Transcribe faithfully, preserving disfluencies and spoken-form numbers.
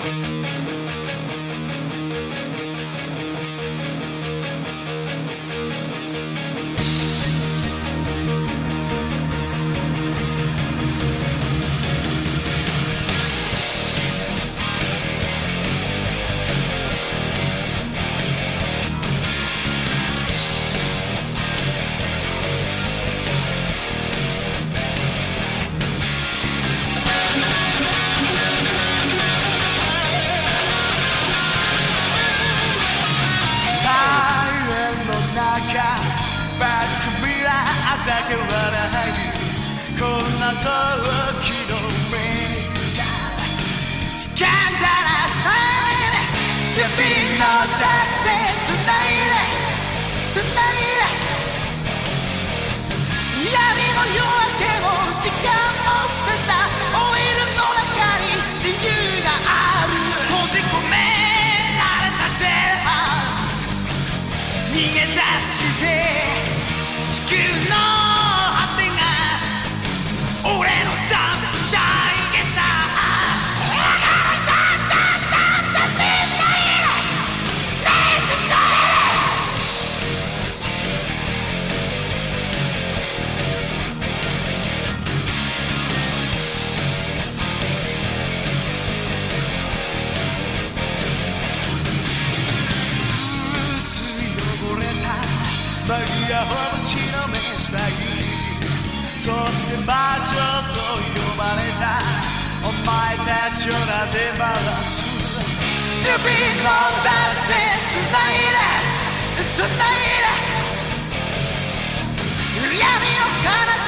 バックミラーだけはないこんな時の目がスキャンダラスタイル To be no darkness tonight Tonight 闇の夜明けも時間も捨てたオイルの中に自由がある閉じ込められたジェルハウス逃げ出して地球の果てが俺のダンプ大げさマリアを打ちのめしたいそして魔女と呼ばれたお前たちをなで回す To be no darkness tonight Tonight 闇の彼方